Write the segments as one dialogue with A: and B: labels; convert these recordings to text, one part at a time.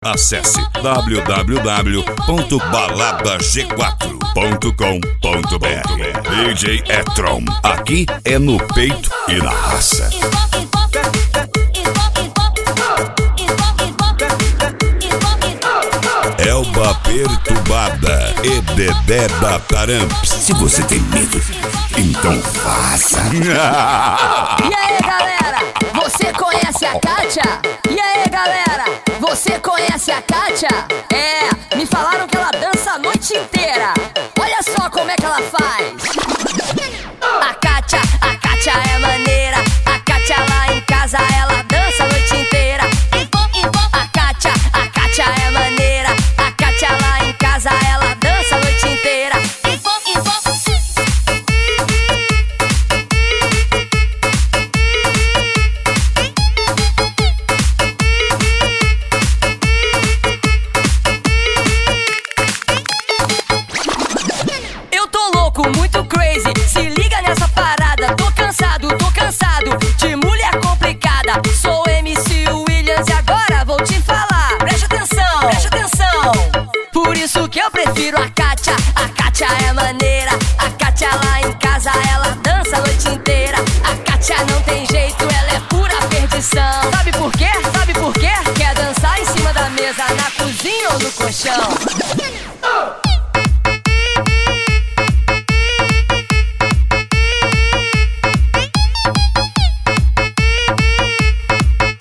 A: Acesse www.baladag4.com.br. DJ Etron, aqui é no peito e na raça. Elba Perturbada e Dedé da Taramps. Se você tem medo, então faça.
B: E aí, galera, você conhece a Kátia? E aí, galera, você conhece a Kátia? É, me falaram que ela dança a noite inteira. Olha só como é que ela faz. A Kátia é maneira. A Kátia lá em casa, ela dança a noite inteira. A Kátia é maneira. A Kátia lá em casa, ela dança a noite inteira. Eu tô louco, muito crazy. Se liga nessa parada. Tô cansado de mulher complicada. Sou MC Williams e agora vou te falar. Preste atenção. Por isso que eu prefiro a Kátia. A Kátia é maneira. A Kátia lá em casa, ela dança a noite inteira. A Kátia não tem jeito, ela é pura perdição. Sabe por quê? Quer dançar em cima da mesa, na cozinha ou no colchão.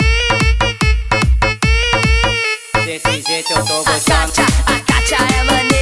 C: Desse jeito eu tô gostando.
B: A Kátia é maneira.